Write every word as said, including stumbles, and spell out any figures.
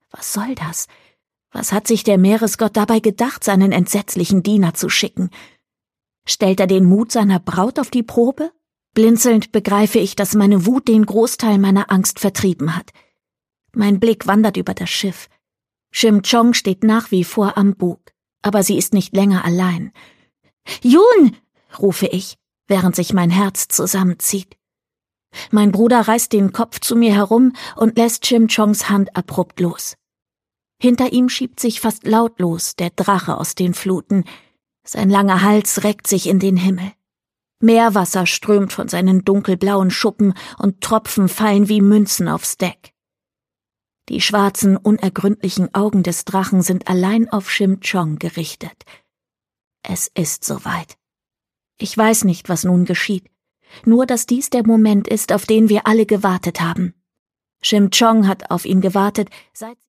Was soll das? Was hat sich der Meeresgott dabei gedacht, seinen entsetzlichen Diener zu schicken? Stellt er den Mut seiner Braut auf die Probe? Blinzelnd begreife ich, dass meine Wut den Großteil meiner Angst vertrieben hat. Mein Blick wandert über das Schiff. Shim-Chong steht nach wie vor am Bug, aber sie ist nicht länger allein. »Jun«, rufe ich, während sich mein Herz zusammenzieht. Mein Bruder reißt den Kopf zu mir herum und lässt Shim-Chongs Hand abrupt los. Hinter ihm schiebt sich fast lautlos der Drache aus den Fluten. Sein langer Hals reckt sich in den Himmel. Meerwasser strömt von seinen dunkelblauen Schuppen und Tropfen fallen wie Münzen aufs Deck. Die schwarzen, unergründlichen Augen des Drachen sind allein auf Shim-Chong gerichtet. Es ist soweit. Ich weiß nicht, was nun geschieht. Nur, dass dies der Moment ist, auf den wir alle gewartet haben. Shim-Chong hat auf ihn gewartet, seit